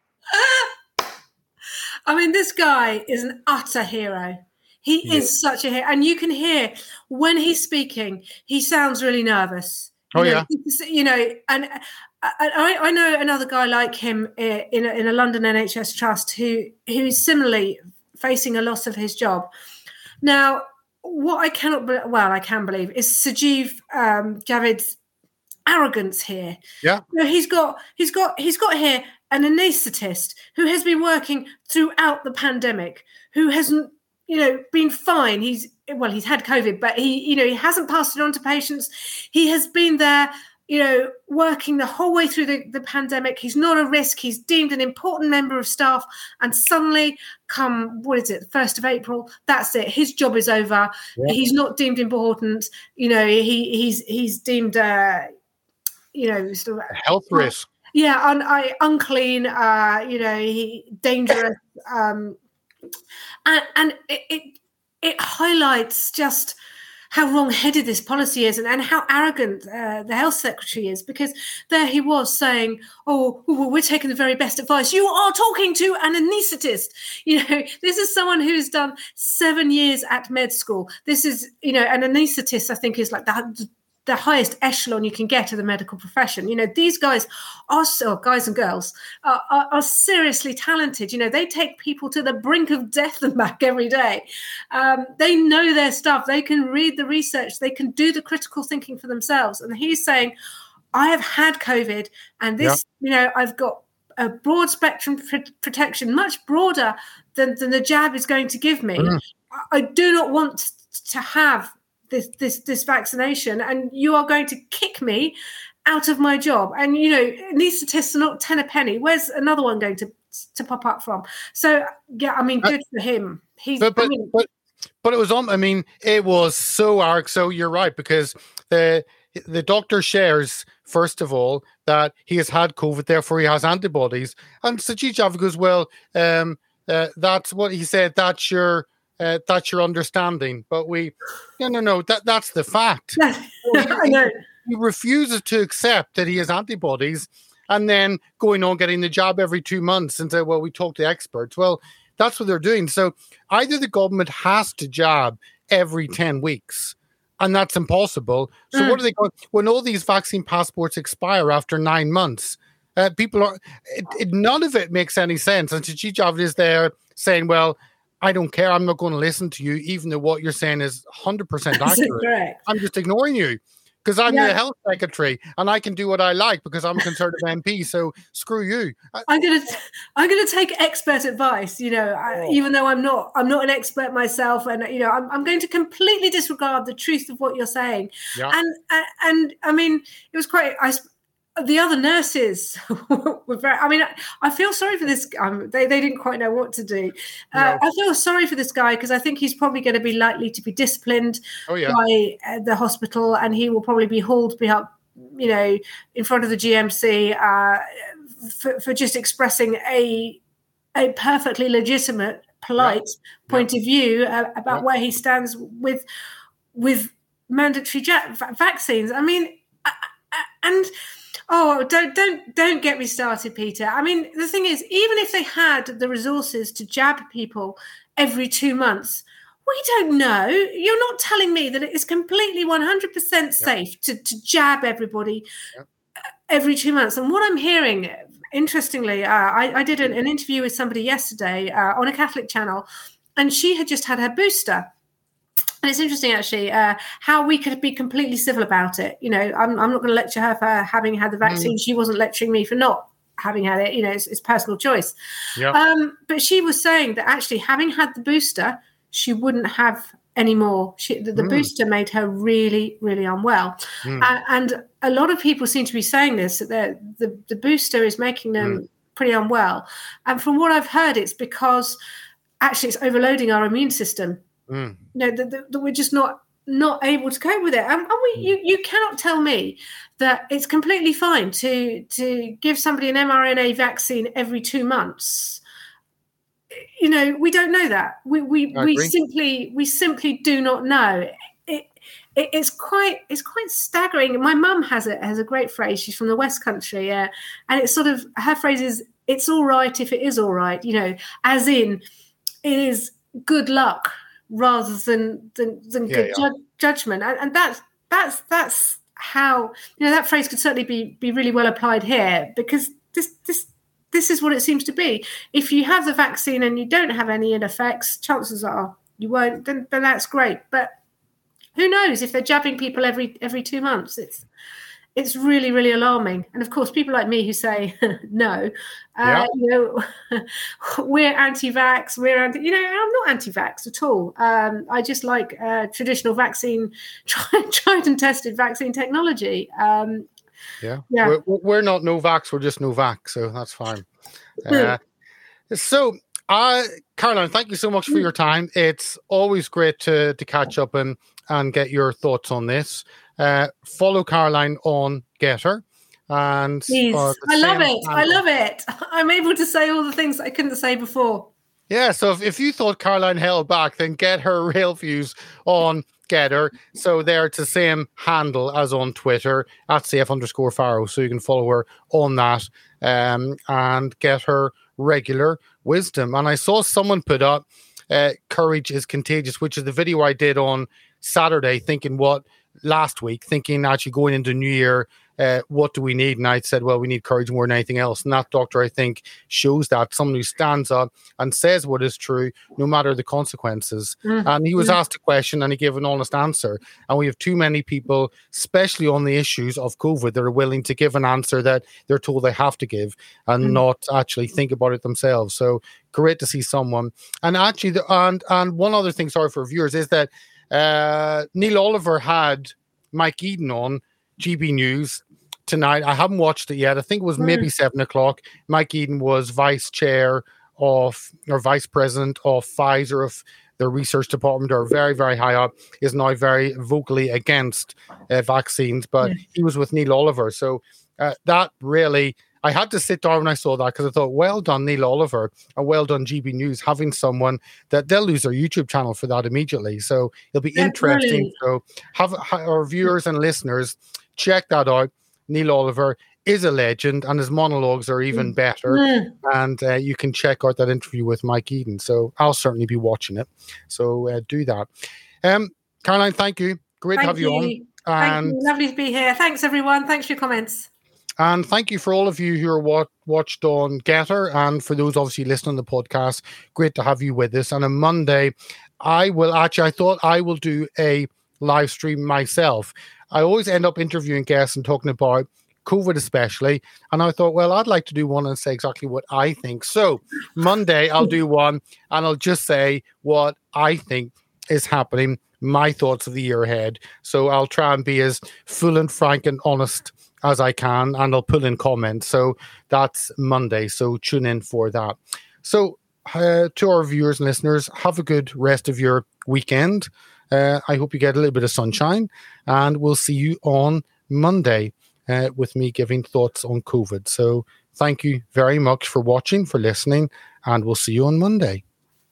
I mean, this guy is an utter hero. He is such a hero. And you can hear when he's speaking, he sounds really nervous. You know, and I know another guy like him in a London NHS trust who's similarly facing a loss of his job. Now, what I can believe is Sajeev Javid's arrogance here. Yeah. You know, he's got here an anaesthetist who has been working throughout the pandemic, who hasn't, been fine. He's had COVID, but he hasn't passed it on to patients. He has been there, working the whole way through the pandemic. He's not a risk. He's deemed an important member of staff. And suddenly come, 1st of April, that's it. His job is over. Yeah. He's not deemed important. He's deemed, health risk. Yeah, unclean, dangerous. And it highlights just how wrong-headed this policy is and how arrogant the health secretary is, because there he was saying, we're taking the very best advice. You are talking to an anaesthetist. This is someone who's done 7 years at med school. This is, an anaesthetist, I think, is like the highest echelon you can get of the medical profession. These guys guys and girls are seriously talented. They take people to the brink of death and back every day. They know their stuff. They can read the research. They can do the critical thinking for themselves. And he's saying, I have had COVID and this, I've got a broad spectrum protection, much broader than the jab is going to give me. I do not want to have this vaccination, and you are going to kick me out of my job. And anaesthetists are not 10 a penny. Where's another one going to pop up from? So good for him. But it was it was so arc. So you're right, because the doctor shares, first of all, that he has had COVID, therefore he has antibodies. And Sajeev Javid goes, well, that's what he said. That's your understanding, but that's the fact. He refuses to accept that he has antibodies, and then going on getting the jab every 2 months and say, well, we talk to experts. Well, that's what they're doing. So either the government has to jab every 10 weeks, and that's impossible. So what are they going, when all these vaccine passports expire after 9 months? People are, none of it makes any sense. And Sajeev Javid is there saying, well, I don't care. I'm not going to listen to you, even though what you're saying is 100% accurate. I'm just ignoring you. because I'm the health secretary and I can do what I like because I'm a Conservative MP. So screw you. I'm gonna take expert advice. Even though I'm not an expert myself, and I'm going to completely disregard the truth of what you're saying. Yeah. And I mean, it was quite. The other nurses were very. I mean, I feel sorry for this. They didn't quite know what to do. No. I feel sorry for this guy because I think he's probably going to be likely to be disciplined by the hospital, and he will probably be hauled up, in front of the GMC for just expressing a perfectly legitimate, polite point of view about where he stands with mandatory vaccines. I mean, and. Oh, don't get me started, Peter. I mean, the thing is, even if they had the resources to jab people every 2 months, we don't know. You're not telling me that it is completely 100% safe to jab everybody every 2 months. And what I'm hearing, interestingly, I did an interview with somebody yesterday on a Catholic channel, and she had just had her booster. And it's interesting, actually, how we could be completely civil about it. I'm not going to lecture her for having had the vaccine. She wasn't lecturing me for not having had it. It's personal choice. Yeah. But she was saying that actually having had the booster, she wouldn't have any more. The booster made her really, really unwell. And a lot of people seem to be saying this, that the booster is making them pretty unwell. And from what I've heard, it's because actually it's overloading our immune system. That we're just not able to cope with it, and you cannot tell me that it's completely fine to give somebody an mRNA vaccine every 2 months. We don't know that. We simply do not know. It's quite staggering. My mum has a great phrase. She's from the West Country, and it's sort of, her phrase is, "It's all right if it is all right." As in, it is good luck rather than good judgment, and that's how that phrase could certainly be really well applied here, because this is what it seems to be. If you have the vaccine and you don't have any ill effects, chances are you won't. Then that's great. But who knows if they're jabbing people every 2 months? It's really, really alarming. And of course, people like me who say no, we're anti-vax. I'm not anti-vax at all. I just like traditional vaccine, tried and tested vaccine technology. We're not no vax. We're just no vax, so that's fine. Caroline, thank you so much for your time. It's always great to catch up and get your thoughts on this. Follow Caroline on Getter. And please, I love it. I'm able to say all the things I couldn't say before. Yeah, so if you thought Caroline held back, then get her real views on Getter. So there, it's the same handle as on Twitter, @CF_Farrow. So you can follow her on that and get her regular wisdom. And I saw someone put up Courage is Contagious, which is the video I did on Saturday, last week, thinking actually going into New Year, what do we need? And I said, well, we need courage more than anything else. And that doctor, I think, shows that, someone who stands up and says what is true, no matter the consequences. And he was asked a question and he gave an honest answer. And we have too many people, especially on the issues of COVID, that are willing to give an answer that they're told they have to give and not actually think about it themselves. So great to see someone. And actually, and one other thing, sorry for viewers, is that Neil Oliver had Mike Eden on GB News tonight. I haven't watched it yet. I think it was maybe 7:00. Mike Eden was vice president of Pfizer, of their research department, or very, very high up, is now very vocally against vaccines. But he was with Neil Oliver. So that really, I had to sit down when I saw that, because I thought, well done, Neil Oliver, and well done, GB News, having someone that they'll lose their YouTube channel for that immediately. So it'll be interesting. Brilliant. So have our viewers and listeners check that out. Neil Oliver is a legend, and his monologues are even better. And you can check out that interview with Mike Eden. So I'll certainly be watching it. So do that. Caroline, thank you. Great to have you on. And lovely to be here. Thanks, everyone. Thanks for your comments. And thank you for all of you who are watched on Getter, and for those obviously listening to the podcast. Great to have you with us. And on Monday, I thought I will do a live stream myself. I always end up interviewing guests and talking about COVID especially. And I thought, well, I'd like to do one and say exactly what I think. So Monday, I'll do one and I'll just say what I think is happening, my thoughts of the year ahead. So I'll try and be as full and frank and honest as I can, and I'll put in comments. So that's Monday. So tune in for that. So to our viewers and listeners, have a good rest of your weekend. I hope you get a little bit of sunshine, and we'll see you on Monday with me giving thoughts on COVID. So thank you very much for watching, for listening, and we'll see you on Monday.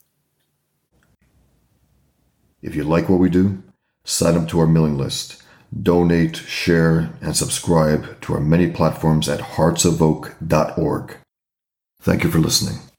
If you like what we do, sign up to our mailing list, donate, share, and subscribe to our many platforms at heartsofoak.org. Thank you for listening.